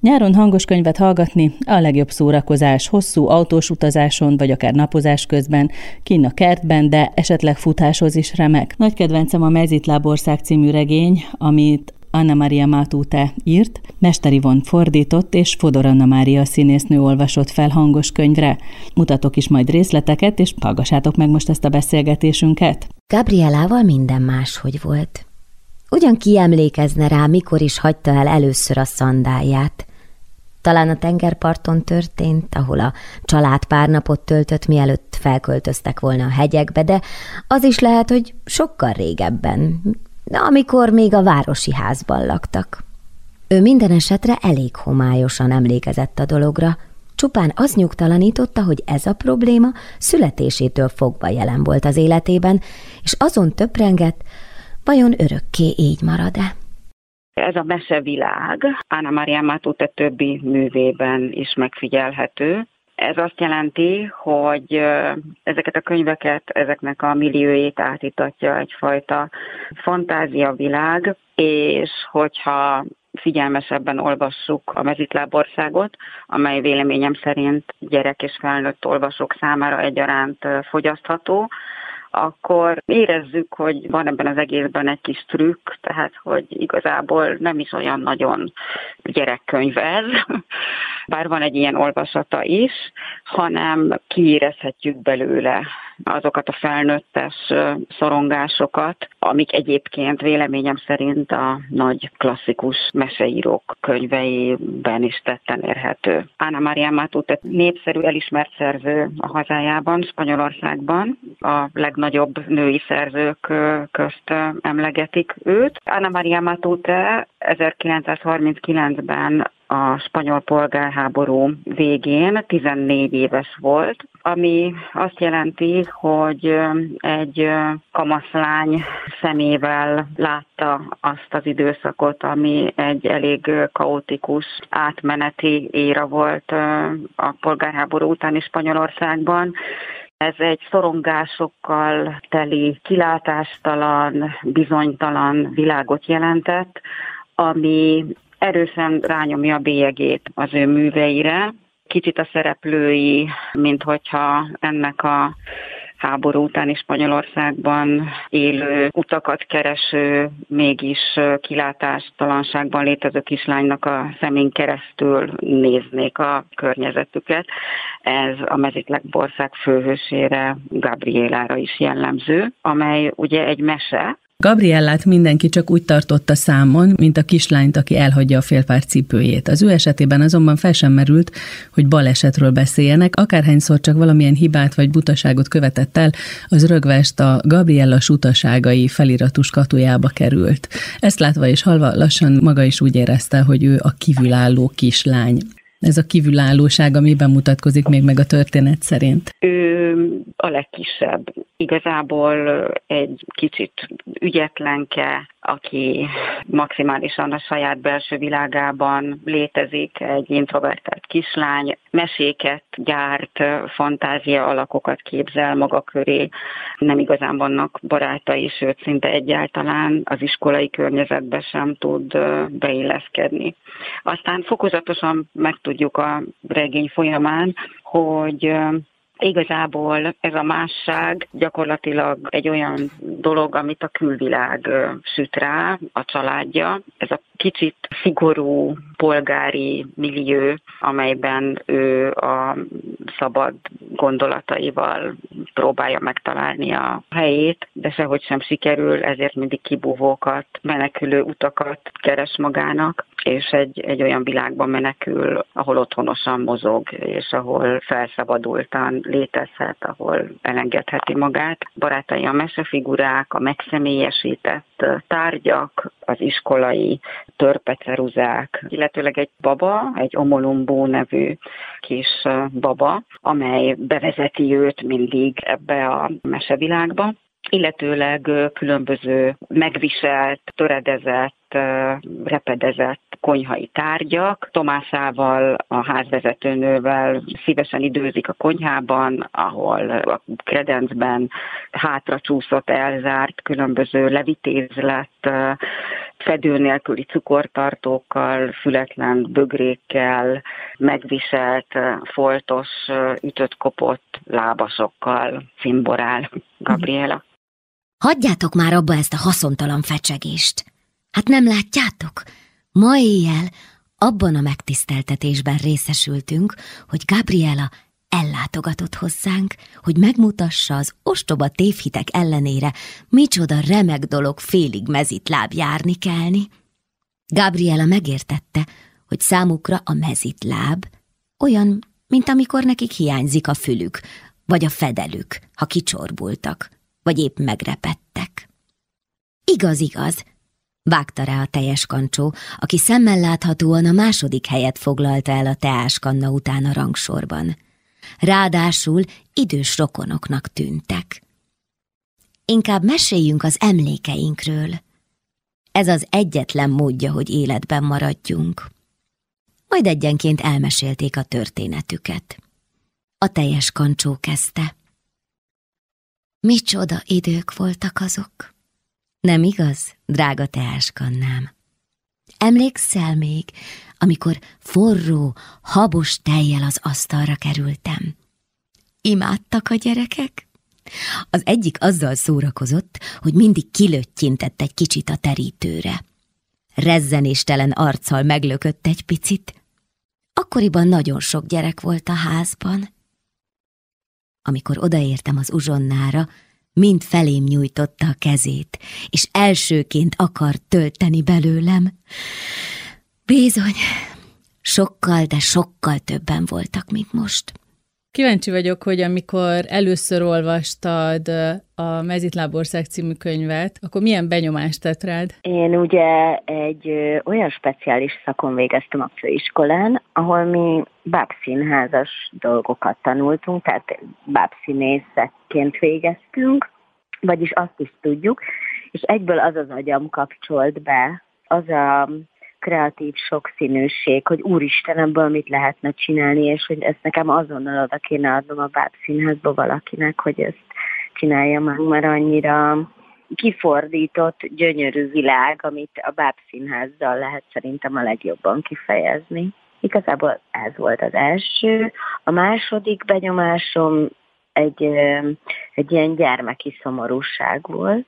Nyáron hangos könyvet hallgatni a legjobb szórakozás, hosszú autós utazáson, vagy akár napozás közben, kinn a kertben, de esetleg futáshoz is remek. Nagy kedvencem a Mezitlábország című regény, amit Anna Maria Matute írt, Mester Ivon fordított, és Fodor Anna Mária színésznő olvasott fel hangos könyvre. Mutatok is majd részleteket, és hallgassátok meg most ezt a beszélgetésünket. Gabrielával minden máshogy volt. Ugyan ki emlékezne rá, mikor is hagyta el először a szandálját. Talán a tengerparton történt, ahol a család pár napot töltött, mielőtt felköltöztek volna a hegyekbe, de az is lehet, hogy sokkal régebben, amikor még a városi házban laktak. Ő minden esetre elég homályosan emlékezett a dologra, csupán az nyugtalanította, hogy ez a probléma születésétől fogva jelen volt az életében, és azon töprengett, vajon örökké így marad-e? Ez a mesevilág Anna Maria Matute többi művében is megfigyelhető. Ez azt jelenti, hogy ezeket a könyveket, ezeknek a milliójét átítatja egyfajta fantáziavilág, és hogyha figyelmesebben olvassuk a Mezitlábországot, amely véleményem szerint gyerek és felnőtt olvasók számára egyaránt fogyasztható, akkor érezzük, hogy van ebben az egészben egy kis trükk, tehát hogy igazából nem is olyan nagyon gyerekkönyv ez, bár van egy ilyen olvasata is, hanem kiérezhetjük belőle azokat a felnőttes szorongásokat, amik egyébként véleményem szerint a nagy klasszikus meseírók könyveiben is tetten érhető. Anna Maria Matute népszerű, elismert szerző a hazájában, Spanyolországban. A legnagyobb női szerzők közt emlegetik őt. Anna Maria Matute 1939-ben a spanyol polgárháború végén 14 éves volt, ami azt jelenti, hogy egy kamaszlány szemével látta azt az időszakot, ami egy elég kaotikus átmeneti éra volt a polgárháború utáni Spanyolországban. Ez egy szorongásokkal teli, kilátástalan, bizonytalan világot jelentett, ami erősen rányomja a bélyegét az ő műveire. Kicsit a szereplői, mint hogyha ennek a háború utáni Spanyolországban élő, utakat kereső, mégis kilátástalanságban létező kislánynak a szemén keresztül néznék a környezetüket. Ez a Mezitlábország főhősére, Gabrielára is jellemző, amely ugye egy mese. Gabriellát mindenki csak úgy tartotta számon, mint a kislányt, aki elhagyja a félpár cipőjét. Az ő esetében azonban fel sem merült, hogy balesetről beszéljenek, akárhányszor csak valamilyen hibát vagy butaságot követett el, az rögvest a Gabriella sutaságai feliratú skatujába került. Ezt látva és hallva lassan maga is úgy érezte, hogy ő a kívülálló kislány. Ez a kívülállóság, amiben mutatkozik még meg a történet szerint? Ő a legkisebb. Igazából egy kicsit ügyetlenke, aki maximálisan a saját belső világában létezik, egy introvertált kislány, meséket gyárt, fantázia alakokat képzel maga köré. Nem igazán vannak barátai, sőt szinte egyáltalán az iskolai környezetbe sem tud beilleszkedni. Aztán fokozatosan megtudjuk a regény folyamán, hogy igazából ez a másság gyakorlatilag egy olyan dolog, amit a külvilág süt rá, a családja. Ez a kicsit szigorú polgári millió, amelyben ő a szabad gondolataival próbálja megtalálni a helyét, de sehogy sem sikerül, ezért mindig kibúvókat, menekülő utakat keres magának, és egy olyan világban menekül, ahol otthonosan mozog, és ahol felszabadultan létezhet, ahol elengedheti magát. Barátai a mesefigurák, a megszemélyesített tárgyak, az iskolai törpeceruzák, illetőleg egy baba, egy Omolumbó nevű kis baba, amely bevezeti őt mindig ebbe a mesevilágba, illetőleg különböző megviselt, töredezett repedezett konyhai tárgyak. Tomásával, a házvezetőnővel szívesen időzik a konyhában, ahol a kredencben hátra csúszott, elzárt, különböző levitézlett, fedő nélküli cukortartókkal, fületlen bögrékkel, megviselt, foltos, ütött-kopott lábasokkal cimborál Gabriela. Hagyjátok már abba ezt a haszontalan fecsegést. Hát nem látjátok? Ma éjjel abban a megtiszteltetésben részesültünk, hogy Gabriela ellátogatott hozzánk, hogy megmutassa az ostoba tévhitek ellenére, micsoda remek dolog félig mezitláb járni kelni. Gabriela megértette, hogy számukra a mezitláb olyan, mint amikor nekik hiányzik a fülük, vagy a fedelük, ha kicsorbultak, vagy épp megrepedtek. Igaz, igaz, vágta rá a tejeskancsó, aki szemmel láthatóan a második helyet foglalta el a teáskanna után a rangsorban. Ráadásul idős rokonoknak tűntek. Inkább meséljünk az emlékeinkről. Ez az egyetlen módja, hogy életben maradjunk. Majd egyenként elmesélték a történetüket. A tejeskancsó kezdte. Micsoda idők voltak azok. Nem igaz, drága teáskannám? Emlékszel még, amikor forró, habos tejjel az asztalra kerültem? Imádtak a gyerekek? Az egyik azzal szórakozott, hogy mindig kilöttyintett egy kicsit a terítőre. Rezzenéstelen arccal meglökött egy picit. Akkoriban nagyon sok gyerek volt a házban. Amikor odaértem az uzsonnára, mind felém nyújtotta a kezét, és elsőként akart tölteni belőlem. Bizony, sokkal, de sokkal többen voltak, mint most. Kíváncsi vagyok, hogy amikor először olvastad a Mezitlábország című könyvet, akkor milyen benyomást tett rád? Én ugye egy olyan speciális szakon végeztem a főiskolán, ahol mi bábszínházas dolgokat tanultunk, tehát bábszínészekként végeztünk, vagyis azt is tudjuk, és egyből az az agyam kapcsolt be, az a kreatív sokszínűség, hogy úristen, ebből mit lehetne csinálni, és hogy ezt nekem azonnal oda kéne adnom a bábszínházba valakinek, hogy ezt csinálja meg, mert annyira kifordított, gyönyörű világ, amit a bábszínházzal lehet szerintem a legjobban kifejezni. Igazából ez volt az első. A második benyomásom egy ilyen gyermeki szomorúság volt,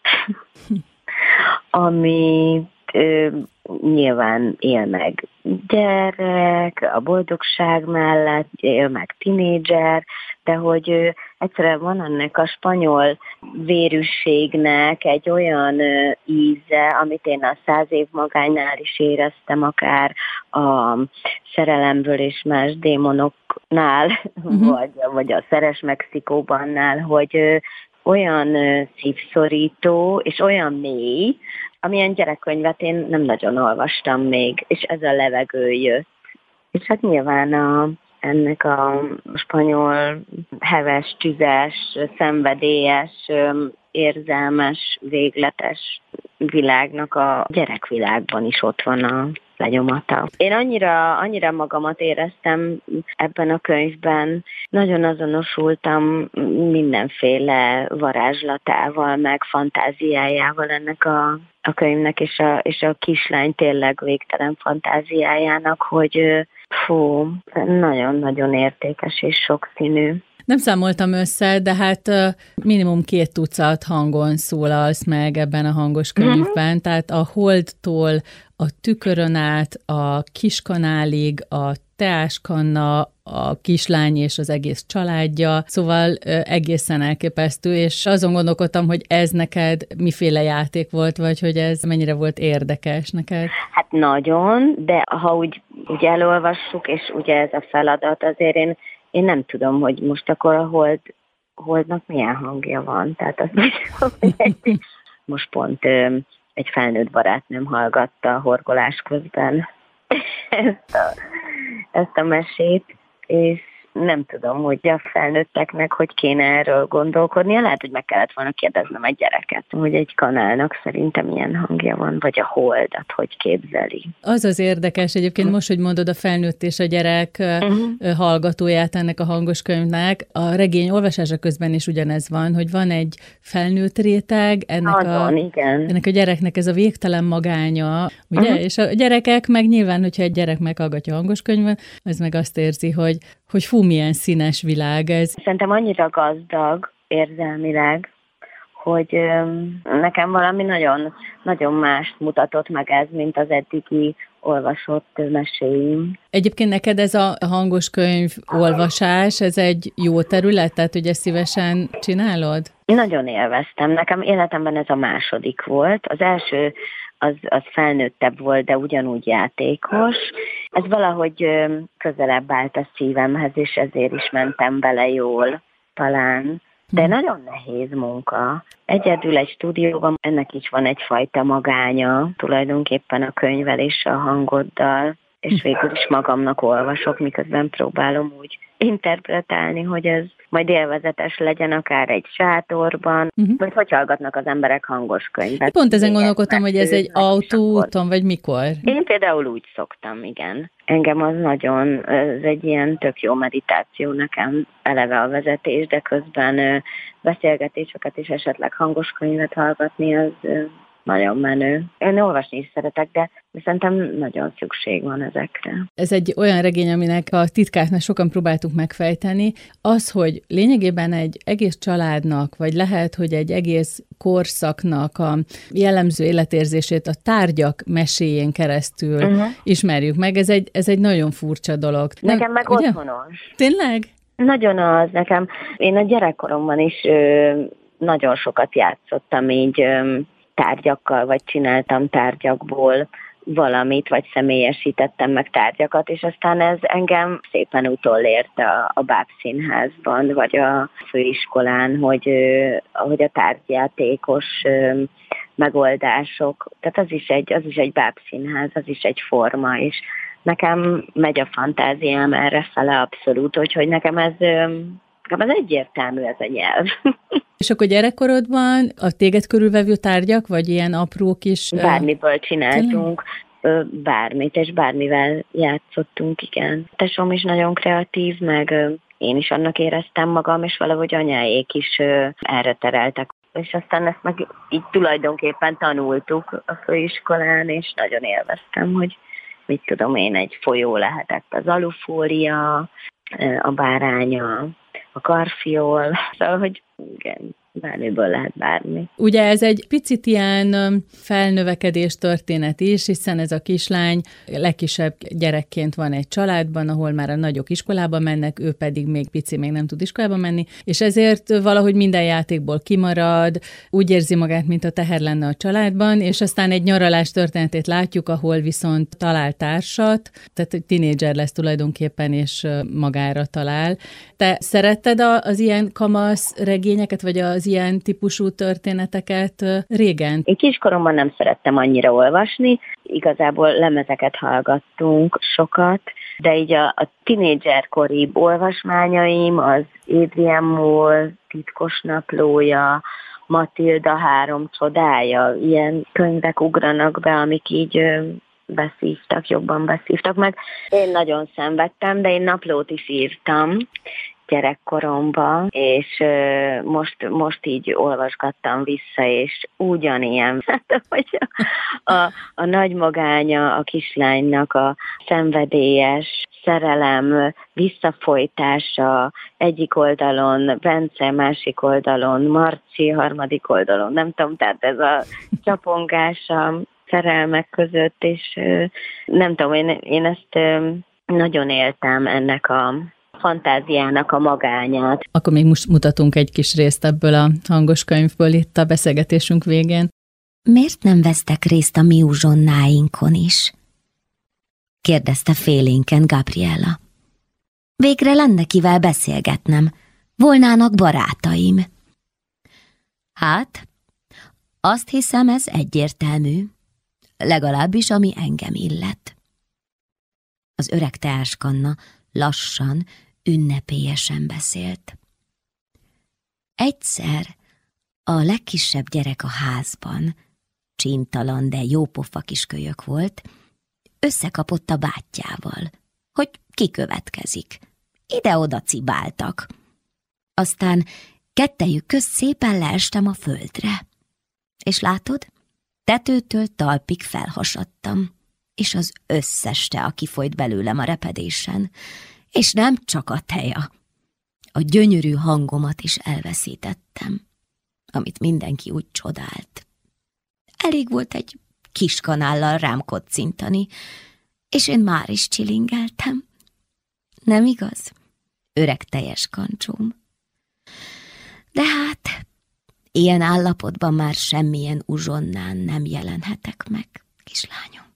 ami nyilván él meg gyerek, a boldogság mellett, él meg tinédzser, de hogy egyszerűen van ennek a spanyol vérűségnek egy olyan íze, amit én a 100 év magánynál is éreztem, akár a Szerelemből és más démonoknál, vagy a Szeres Mexikóbannál, hogy olyan szívszorító és olyan mély, amilyen gyerekkönyvet én nem nagyon olvastam még, és ez a levegő jött. És hát nyilván ennek a spanyol heves, tüzes, szenvedélyes, érzelmes, végletes világnak a gyerekvilágban is ott van a lenyomata. Én annyira magamat éreztem ebben a könyvben, nagyon azonosultam mindenféle varázslatával, meg fantáziájával ennek a könyvnek, és a kislány tényleg végtelen fantáziájának, hogy nagyon-nagyon értékes és sokszínű. Nem számoltam össze, de hát minimum 2 tucat hangon szólalsz meg ebben a hangos könyvben, tehát a Holdtól a tükörön át, a kiskanálig, a teáskanna, a kislány és az egész családja, szóval egészen elképesztő, és azon gondolkodtam, hogy ez neked miféle játék volt, vagy hogy ez mennyire volt érdekes neked? Hát nagyon, de ha úgy elolvassuk, és ugye ez a feladat, azért én nem tudom, hogy most akkor a Holdnak milyen hangja van. Tehát azt mondom, hogy most pont egy felnőtt barátnőm hallgatta a horgolás közben ezt a mesét, Nem tudom, hogy a felnőtteknek hogy kéne erről gondolkodnia. Lehet, hogy meg kellett volna kérdeznem egy gyereket, hogy egy kanálnak szerintem milyen hangja van, vagy a holdat hogy képzeli. Az érdekes egyébként most, hogy mondod a felnőtt és a gyerek hallgatóját ennek a hangos könyvnek. A regény olvasása közben is ugyanez van, hogy van egy felnőtt réteg, ennek a gyereknek ez a végtelen magánya, ugye? És a gyerekek meg nyilván, hogyha egy gyerek meghallgatja a hangos könyvet, az meg azt érzi, hogy fú, milyen színes világ ez. Szerintem annyira gazdag érzelmileg, hogy nekem valami nagyon, nagyon mást mutatott meg ez, mint az eddigi olvasott meséim. Egyébként neked ez a hangos könyv olvasás, ez egy jó terület, tehát hogy ezt szívesen csinálod? Nagyon élveztem. Nekem életemben ez a második volt. Az első az felnőttebb volt, de ugyanúgy játékos. Ez valahogy közelebb állt a szívemhez, és ezért is mentem bele jól talán. De nagyon nehéz munka. Egyedül egy stúdióban ennek is van egyfajta magánya, tulajdonképpen a könyveléssel, a hangoddal, és végül is magamnak olvasok, miközben próbálom úgy interpretálni, hogy ez majd élvezetes legyen akár egy sátorban, vagy hogy hallgatnak az emberek hangos könyvet. Pont ezen gondolkodtam, hogy ez egy autóúton, vagy mikor? Én például úgy szoktam, igen. Engem az nagyon, ez egy ilyen tök jó meditáció nekem eleve a vezetés, de közben beszélgetéseket és esetleg hangos könyvet hallgatni, az nagyon menő. Én olvasni is szeretek, de szerintem nagyon szükség van ezekre. Ez egy olyan regény, aminek a titkát már sokan próbáltuk megfejteni. Az, hogy lényegében egy egész családnak, vagy lehet, hogy egy egész korszaknak a jellemző életérzését a tárgyak meséjén keresztül ismerjük meg, ez egy nagyon furcsa dolog. Nekem meg ugye? Otthonos. Tényleg? Nagyon az nekem. Én a gyerekkoromban is nagyon sokat játszottam így tárgyakkal, vagy csináltam tárgyakból valamit, vagy személyesítettem meg tárgyakat, és aztán ez engem szépen utolért a bábszínházban, vagy a főiskolán, hogy a tárgyjátékos megoldások, tehát az is egy bábszínház, az is egy forma, és nekem megy a fantáziám erre fele abszolút, úgyhogy nekem ez egyértelmű, ez a nyelv. És akkor gyerekkorodban a téged körülvevő tárgyak, vagy ilyen apró kis... Bármiből csináltunk, bármit, és bármivel játszottunk, igen. Tesóm is nagyon kreatív, meg én is annak éreztem magam, és valahogy anyáék is erre tereltek. És aztán ezt meg így tulajdonképpen tanultuk a főiskolán, és nagyon élveztem, hogy mit tudom én, egy folyó lehetett az alufólia, a báránya, a karfiol, szóval, hogy igen, bármiből lehet bármi. Ugye ez egy picit ilyen felnövekedés történet is, hiszen ez a kislány legkisebb gyerekként van egy családban, ahol már a nagyok iskolába mennek, ő pedig még pici, még nem tud iskolába menni, és ezért valahogy minden játékból kimarad, úgy érzi magát, mint a teher lenne a családban, és aztán egy nyaralás történetét látjuk, ahol viszont talál társat, tehát egy tinédzser lesz tulajdonképpen, és magára talál. Te szeretted az ilyen kamasz regényeket, vagy az ilyen típusú történeteket régen? Én kiskoromban nem szerettem annyira olvasni, igazából lemezeket hallgattunk sokat, de így a tinédzserkori olvasmányaim az Adrian Mole, Titkos naplója, Matilda 3 csodája, ilyen könyvek ugranak be, amik így jobban beszívtak meg. Én nagyon szenvedtem, de én naplót is írtam gyerekkoromban, és most így olvasgattam vissza, és ugyanilyen, hogy a nagy magánya a kislánynak a szenvedélyes szerelem visszafolytása, egyik oldalon Bence, másik oldalon Marci, harmadik oldalon, nem tudom, tehát ez a csapongása szerelmek között, és nem tudom, én ezt nagyon éltem, ennek a fantáziának a magányát. Akkor még most mutatunk egy kis részt ebből a hangos könyvből itt a beszélgetésünk végén. Miért nem vesztek részt a mi uzsonnáinkon is? Kérdezte félénken Gabriella. Végre lenne kivel beszélgetnem, volnának barátaim. Hát, azt hiszem, ez egyértelmű, legalábbis ami engem illet. Az öreg teáskanna lassan, ünnepélyesen beszélt. Egyszer a legkisebb gyerek a házban, csintalan, de jópofa kiskölyök volt, összekapott a bátyjával, hogy ki következik. Ide-oda cibáltak. Aztán kettejük közt szépen leestem a földre. És látod, tetőtől talpig felhasadtam, és az összes tea kifolyt belőlem a repedésen, és nem csak a teja. A gyönyörű hangomat is elveszítettem, amit mindenki úgy csodált. Elég volt egy kis kanállal rám kocintani, és én már is csilingeltem. Nem igaz, öreg tejes kancsóm? De hát, ilyen állapotban már semmilyen uzsonnán nem jelenhetek meg, kislányom.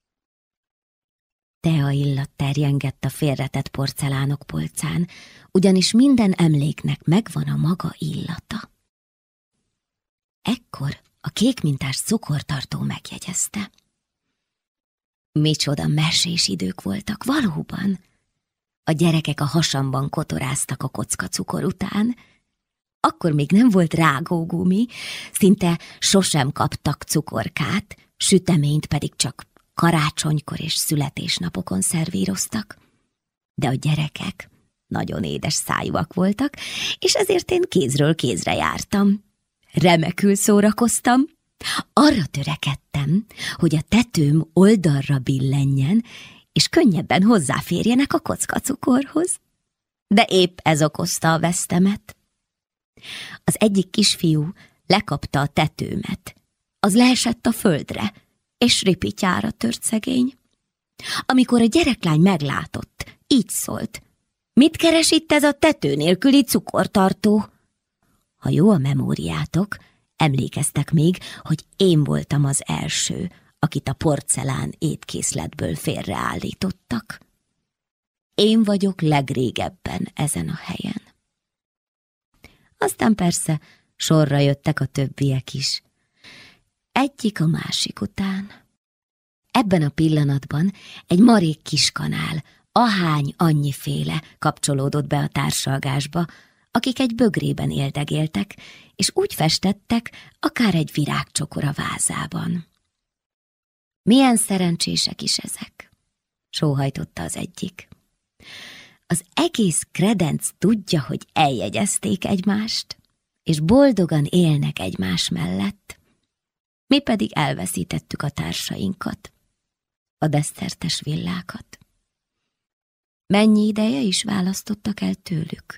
Tea illat terjengett a félretett porcelánok polcán, ugyanis minden emléknek megvan a maga illata. Ekkor a kékmintás cukortartó megjegyezte. Micsoda mesés idők voltak, valóban. A gyerekek a hasamban kotoráztak a kocka cukor után. Akkor még nem volt rágógumi, szinte sosem kaptak cukorkát, süteményt pedig csak karácsonykor és születésnapokon szervíroztak. De a gyerekek nagyon édes szájúak voltak, és ezért én kézről kézre jártam. Remekül szórakoztam, arra törekedtem, hogy a tetőm oldalra billenjen, és könnyebben hozzáférjenek a kockacukorhoz. De épp ez okozta a vesztemet. Az egyik kisfiú lekapta a tetőmet, az leesett a földre, és ripityára tört szegény. Amikor a gyereklány meglátott, így szólt: mit keres itt ez a tető nélküli cukortartó? Ha jó a memóriátok, emlékeztek még, hogy én voltam az első, akit a porcelán étkészletből félreállítottak. Én vagyok legrégebben ezen a helyen. Aztán persze sorra jöttek a többiek is. Egyik a másik után. Ebben a pillanatban egy marék kiskanál, ahány annyiféle kapcsolódott be a társalgásba, akik egy bögrében éldegéltek, és úgy festettek, akár egy virágcsokor a vázában. Milyen szerencsések is ezek, sóhajtotta az egyik. Az egész kredenc tudja, hogy eljegyezték egymást, és boldogan élnek egymás mellett. Mi pedig elveszítettük a társainkat, a desszertes villákat. Mennyi ideje is választottak el tőlük?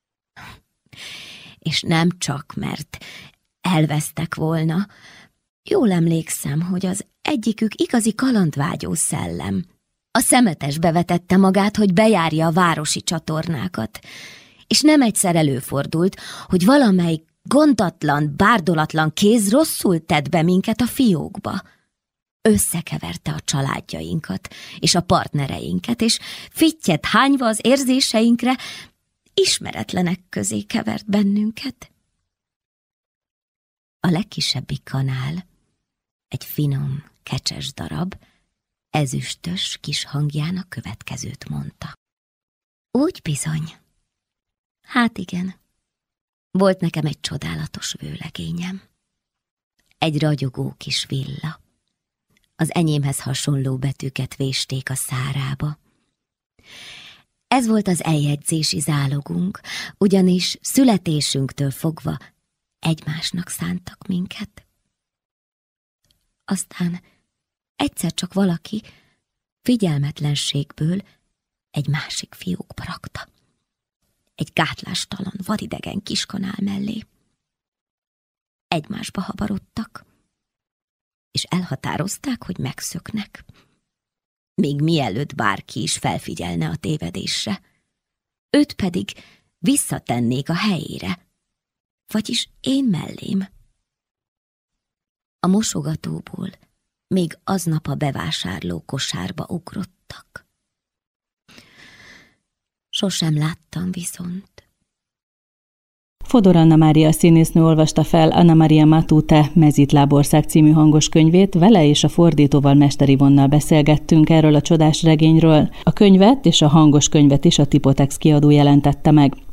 És nem csak, mert elvesztek volna. Jól emlékszem, hogy az egyikük igazi kalandvágyó szellem. A szemetesbe vetette magát, hogy bejárja a városi csatornákat, és nem egyszer előfordult, hogy valamelyik gondatlan, bárdolatlan kéz rosszul tett be minket a fiókba. Összekeverte a családjainkat és a partnereinket, és fittyet hányva az érzéseinkre, ismeretlenek közé kevert bennünket. A legkisebbik kanál, egy finom, kecses darab, ezüstös kis hangján a következőt mondta. Úgy bizony. Hát igen, volt nekem egy csodálatos vőlegényem. Egy ragyogó kis villa. Az enyémhez hasonló betűket vésték a szárába. Ez volt az eljegyzési zálogunk, ugyanis születésünktől fogva egymásnak szántak minket. Aztán egyszer csak valaki figyelmetlenségből egy másik fiókba rakta. Egy gátlástalan, vadidegen kiskanál mellé. Egymásba habarodtak, és elhatározták, hogy megszöknek. Még mielőtt bárki is felfigyelne a tévedésre. Őt pedig visszatennék a helyére, vagyis én mellém. A mosogatóból még aznap a bevásárló kosárba ugrottak. Sosem láttam viszont. Fodor Anna Mária színésznő olvasta fel Anna Maria Matute Mezitlábország című hangos könyvét, vele és a fordítóval, Mester Ivonnal beszélgettünk erről a csodás regényről. A könyvet és a hangos könyvet is a Tipotex kiadó jelentette meg.